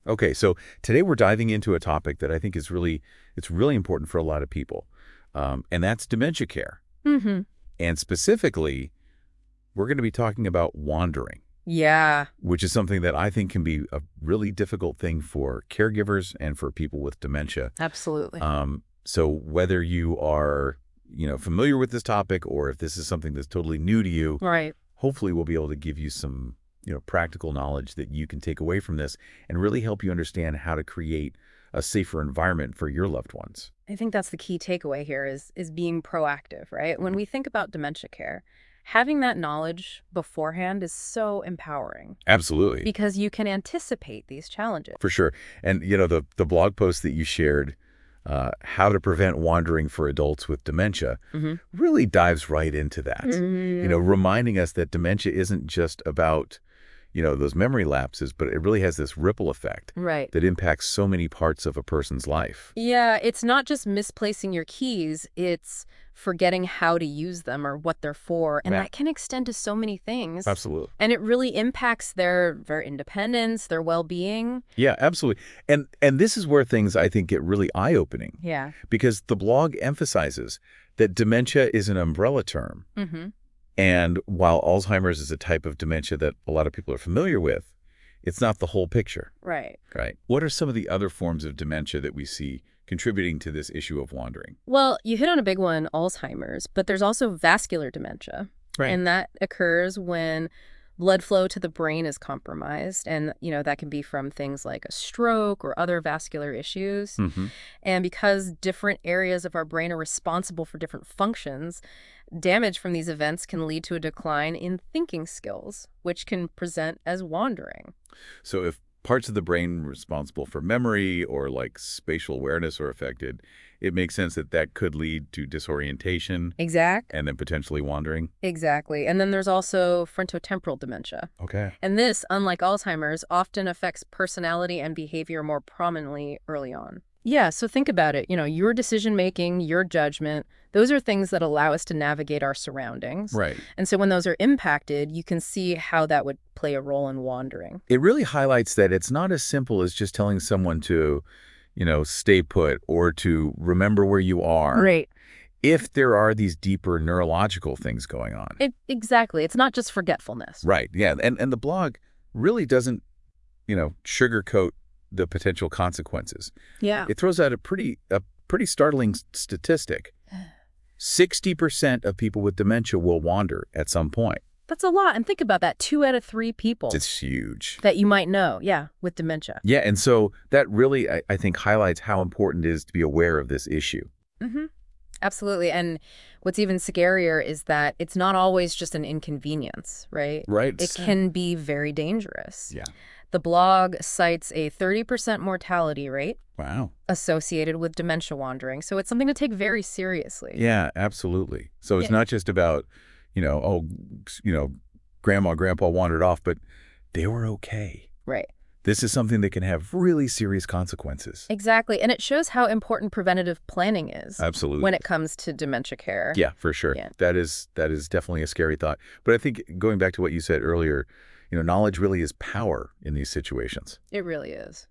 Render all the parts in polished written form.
Okay, so today we're diving into a topic that I think it's really important for a lot of people, and that's dementia care. Mm-hmm. And specifically, we're going to be talking about wandering, Yeah, which is something that I think can be a really difficult thing for caregivers and for people with dementia. absolutely. So whether you are, familiar with this topic or if this is something that's totally new to you, Right. hopefully we'll be able to give you some, practical knowledge that you can take away from this and really help you understand how to create a safer environment for your loved ones. I think that's the key takeaway here is being proactive, right? When we think about dementia care, having that knowledge beforehand is so empowering Absolutely. because you can anticipate these challenges. For sure. And, the blog post that you shared, How to Prevent Wandering for Adults with Dementia, Mm-hmm. really dives right into that. Mm, Reminding us that dementia isn't just about, those memory lapses, but it really has this ripple effect right. that impacts so many parts of a person's life. Yeah, it's not just misplacing your keys, it's forgetting how to use them or what they're for. And Yeah. that can extend to so many things. Absolutely. And it really impacts their independence, their well-being. Yeah, absolutely. And this is where things I think get really eye-opening Yeah. because the blog emphasizes that dementia is an umbrella term. Mm-hmm. And while Alzheimer's is a type of dementia that a lot of people are familiar with, it's not the whole picture, Right. right? What are some of the other forms of dementia that we see contributing to this issue of wandering? Well, you hit on a big one, Alzheimer's, but there's also vascular dementia. Right. And that occurs when blood flow to the brain is compromised. And, that can be from things like a stroke or other vascular issues. Hmm. And because different areas of our brain are responsible for different functions, damage from these events can lead to a decline in thinking skills, which can present as wandering. So if parts of the brain responsible for memory or like spatial awareness are affected, it makes sense that that could lead to disorientation Exact. and then potentially wandering. Exactly. And then there's also frontotemporal dementia. Okay. And this, unlike Alzheimer's, often affects personality and behavior more prominently early on. Yeah, so think about it. Your decision making, your judgment, those are things that allow us to navigate our surroundings. Right. And so when those are impacted, you can see how that would play a role in wandering. It really highlights that it's not as simple as just telling someone to, stay put or to remember where you are. Right. If there are these deeper neurological things going on. Exactly. It's not just forgetfulness. Right. Yeah. And the blog really doesn't, sugarcoat the potential consequences. Yeah. It throws out a pretty startling statistic. 60% of people with dementia will wander at some point. That's a lot. And think about that. 2 out of 3 people It's huge. that you might know, yeah, with dementia. Yeah. And so that really, I think, highlights how important it is to be aware of this issue. Mm-hmm. Absolutely. And what's even scarier is that it's not always just an inconvenience, right? Right. It can be very dangerous. Yeah. The blog cites a 30% mortality rate Wow. associated with dementia wandering. So it's something to take very seriously. Yeah, absolutely. So it's Yeah. not just about, oh, grandma, grandpa wandered off, but they were okay. Right. This is something that can have really serious consequences. Exactly. And it shows how important preventative planning is Absolutely. when it comes to dementia care. Yeah, for sure. Yeah. That is definitely a scary thought. But I think going back to what you said earlier, knowledge really is power in these situations. It really is.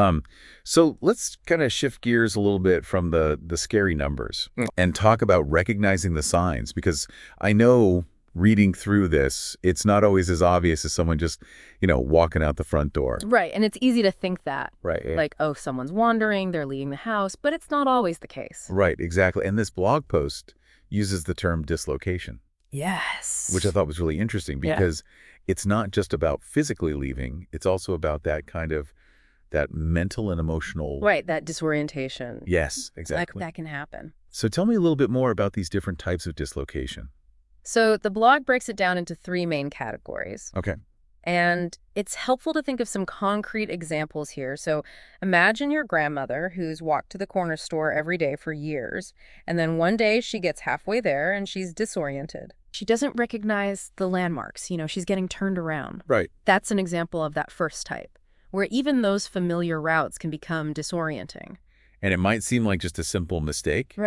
So let's kind of shift gears a little bit from the scary numbers and talk about recognizing the signs, because I know reading through this, it's not always as obvious as someone just, walking out the front door. Right. And it's easy to think that. Right. Like, oh, someone's wandering, they're leaving the house, but it's not always the case. Right, exactly. And this blog post uses the term dislocation, Yes. which I thought was really interesting Yeah. because it's not just about physically leaving. It's also about that mental and emotional. Right, that disorientation. Yes, exactly. That can happen. So tell me a little bit more about these different types of dislocation. So the blog breaks it down into 3 main categories. Okay. And it's helpful to think of some concrete examples here. So imagine your grandmother who's walked to the corner store every day for years, and then one day she gets halfway there and she's disoriented. She doesn't recognize the landmarks. She's getting turned around. Right. That's an example of that first type, where even those familiar routes can become disorienting. And it might seem like just a simple mistake, Right.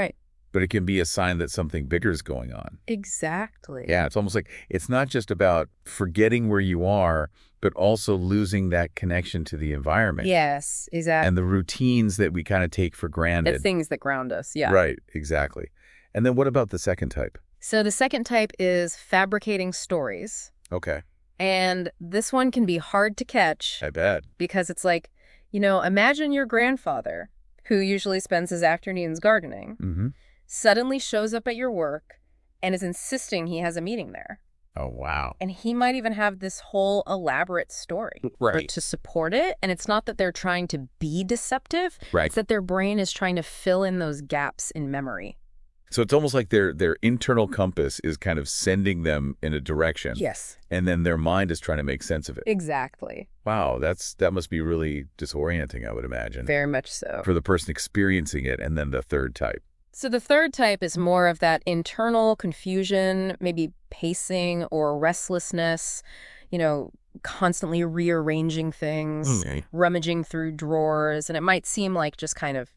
but it can be a sign that something bigger is going on. Exactly. Yeah, it's almost like it's not just about forgetting where you are, but also losing that connection to the environment. Yes, exactly. And the routines that we kind of take for The granted. things that ground us, yeah. Right, exactly. And then what about the second type? So the second type is fabricating stories. Okay, And this one can be hard to catch I bet. because it's like, imagine your grandfather, who usually spends his afternoons gardening, Mm-hmm. suddenly shows up at your work and is insisting he has a meeting there. Oh, wow. And he might even have this whole elaborate story to support it. And it's not that they're trying to be deceptive. Right. It's that their brain is trying to fill in those gaps in memory. So it's almost like their internal compass is kind of sending them in a direction. Yes. And then their mind is trying to make sense of it. Exactly. Wow, that must be really disorienting, I would imagine. Very much so. For the person experiencing it, and then the third type. So the third type is more of that internal confusion, maybe pacing or restlessness, constantly rearranging things, rummaging through drawers. And it might seem like just kind of,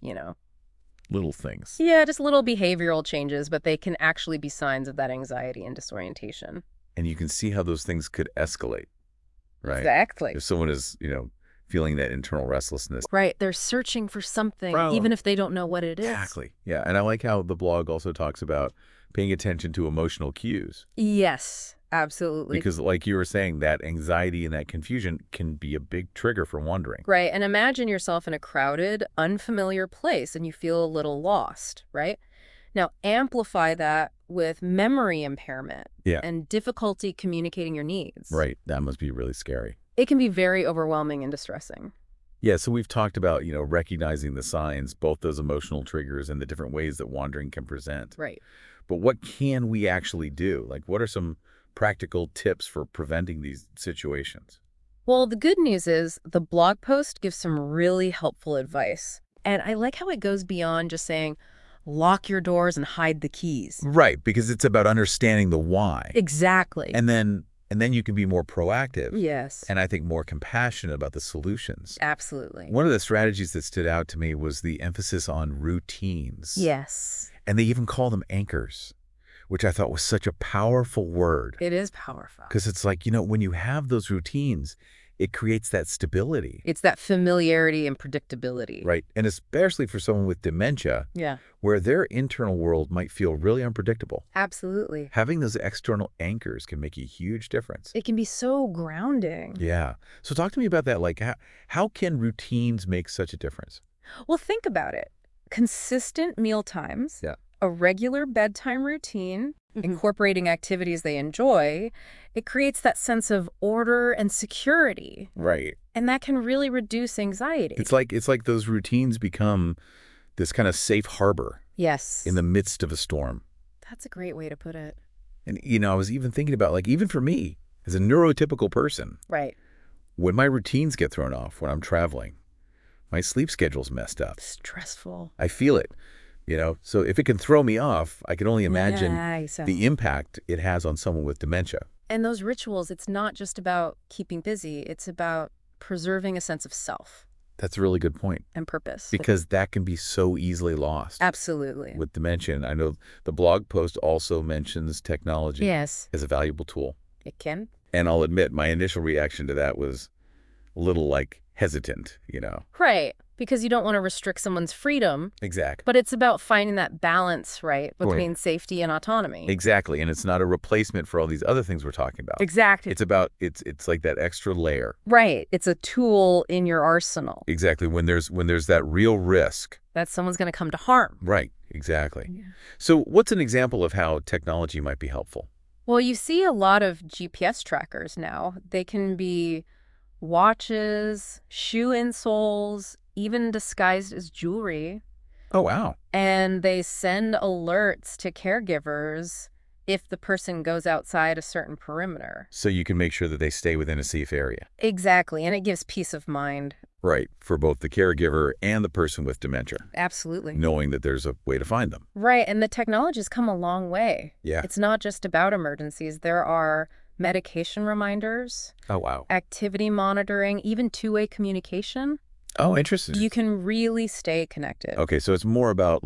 Little things. yeah, just little behavioral changes, but they can actually be signs of that anxiety and disorientation. And you can see how those things could escalate, right? Exactly. If someone is, feeling that internal restlessness. Right. They're searching for something, even if they don't know what it is. Exactly. Yeah. And I like how the blog also talks about paying attention to emotional cues. Yes, absolutely. Because like you were saying, that anxiety and that confusion can be a big trigger for wandering. Right. And imagine yourself in a crowded, unfamiliar place and you feel a little lost, right? Now, amplify that with memory impairment and difficulty communicating your needs. Right. That must be really scary. It can be very overwhelming and distressing. Yeah, so we've talked about, recognizing the signs, both those emotional triggers and the different ways that wandering can present. Right. But what can we actually do? Like, what are some practical tips for preventing these situations? Well, the good news is the blog post gives some really helpful advice. And I like how it goes beyond just saying, lock your doors and hide the keys. Right, because it's about understanding the why. Exactly. And then you can be more proactive. Yes. And I think more compassionate about the solutions. Absolutely. One of the strategies that stood out to me was the emphasis on routines. Yes. And they even call them anchors, which I thought was such a powerful word. It is powerful. Because it's like, when you have those routines, it creates that stability. It's that familiarity and predictability. Right. And especially for someone with dementia, where their internal world might feel really unpredictable. Absolutely. Having those external anchors can make a huge difference. It can be so grounding. Yeah. So talk to me about that. Like, how can routines make such a difference? Well, think about it. Consistent meal times, a regular bedtime routine, incorporating activities they enjoy, it creates that sense of order and security. Right. And that can really reduce anxiety. It's like those routines become this kind of safe harbor. Yes. In the midst of a storm. That's a great way to put it. And, I was even thinking about, like, even for me, as a neurotypical person. Right. When my routines get thrown off when I'm traveling, my sleep schedule's messed up. Stressful. I feel it, So if it can throw me off, I can only imagine the impact it has on someone with dementia. And those rituals, it's not just about keeping busy. It's about preserving a sense of self. That's a really good point. And purpose. Because that can be so easily lost. Absolutely. With dementia. I know the blog post also mentions technology as a valuable tool. It can. And I'll admit, my initial reaction to that was a little, hesitant, Right. Because you don't want to restrict someone's freedom. Exactly. But it's about finding that balance, right, between safety and autonomy. Exactly. And it's not a replacement for all these other things we're talking about. Exactly. It's like that extra layer. Right. It's a tool in your arsenal. Exactly. When there's that real risk. That someone's going to come to harm. Right. Exactly. Yeah. So what's an example of how technology might be helpful? Well, you see a lot of GPS trackers now. They can be watches, shoe insoles, even disguised as jewelry. Oh, wow. And they send alerts to caregivers if the person goes outside a certain perimeter. So you can make sure that they stay within a safe area. Exactly. And it gives peace of mind. Right. For both the caregiver and the person with dementia. Absolutely. Knowing that there's a way to find them. Right. And the technology's come a long way. Yeah. It's not just about emergencies. There are medication reminders. Oh, wow. Activity monitoring, even two-way communication. Oh, interesting. You can really stay connected. Okay, so it's more about,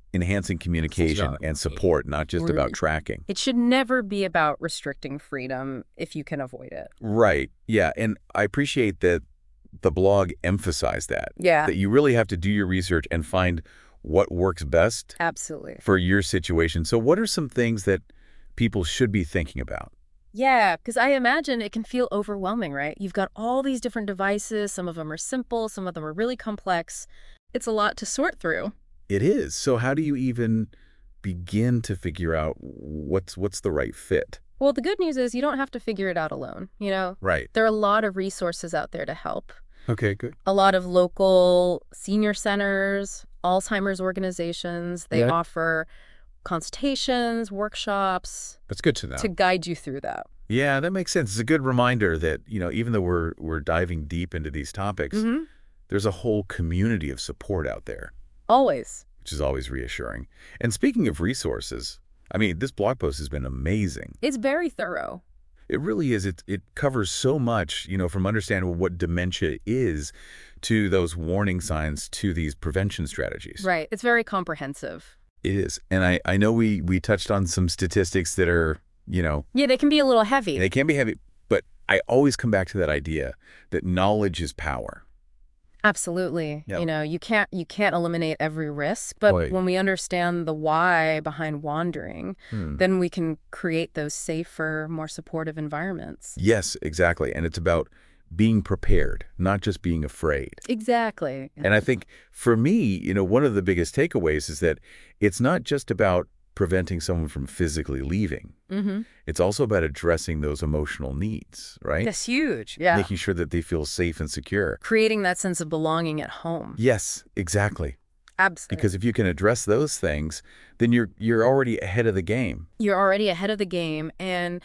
enhancing communication and support, not just about tracking. It should never be about restricting freedom if you can avoid it. Right. Yeah. And I appreciate that the blog emphasized that. Yeah. That you really have to do your research and find what works best Absolutely. for your situation. So what are some things that people should be thinking about? Yeah, because I imagine it can feel overwhelming, right? You've got all these different devices. Some of them are simple. Some of them are really complex. It's a lot to sort through. It is. So how do you even begin to figure out what's the right fit? Well, the good news is you don't have to figure it out alone. Right. There are a lot of resources out there to help. Okay, good. A lot of local senior centers, Alzheimer's organizations, they offer consultations, workshops. That's good to know. To guide you through that. Yeah, that makes sense. It's a good reminder that, even though we're diving deep into these topics, there's a whole community of support out there. Always. Which is always reassuring. And speaking of resources, this blog post has been amazing. It's very thorough. It really is. It covers so much, from understanding what dementia is to those warning signs to these prevention strategies. Right. It's very comprehensive. It is. And I know we touched on some statistics that are, Yeah, they can be a little heavy. They can be heavy, but I always come back to that idea that knowledge is power. Absolutely. Yep. You can't eliminate every risk, but when we understand the why behind wandering, then we can create those safer, more supportive environments. Yes, exactly. And it's about being prepared, not just being afraid. Exactly. And I think for me, one of the biggest takeaways is that it's not just about preventing someone from physically leaving. It's also about addressing those emotional needs, right? That's huge. Yeah. Making sure that they feel safe and secure. Creating that sense of belonging at home. Yes, exactly. Absolutely. Because if you can address those things, then you're already ahead of the game. You're already ahead of the game. And,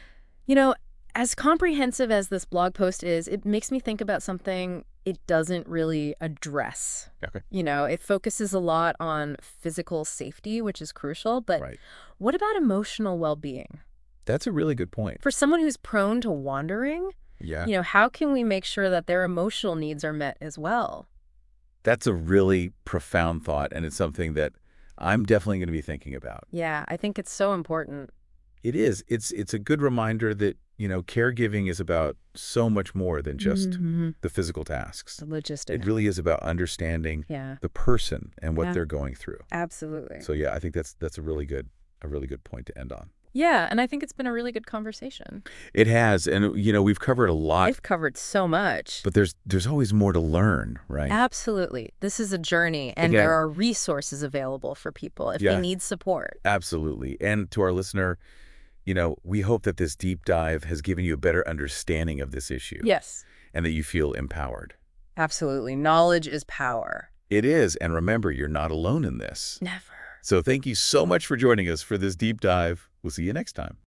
as comprehensive as this blog post is, it makes me think about something it doesn't really address. Okay. It focuses a lot on physical safety, which is crucial, but what about emotional well-being? That's a really good point. For someone who's prone to wandering, how can we make sure that their emotional needs are met as well? That's a really profound thought, and it's something that I'm definitely going to be thinking about. Yeah, I think it's so important. It is. It's a good reminder that, caregiving is about so much more than just the physical tasks. The logistics. It really is about understanding the person and what they're going through. Absolutely. So yeah, I think that's a really good point to end on. Yeah, and I think it's been a really good conversation. It has, and we've covered a lot. We've covered so much. But there's always more to learn, right? Absolutely. This is a journey, and there are resources available for people if they need support. Absolutely. And to our listener, we hope that this deep dive has given you a better understanding of this issue. Yes. And that you feel empowered. Absolutely. Knowledge is power. It is. And remember, you're not alone in this. Never. So thank you so much for joining us for this deep dive. We'll see you next time.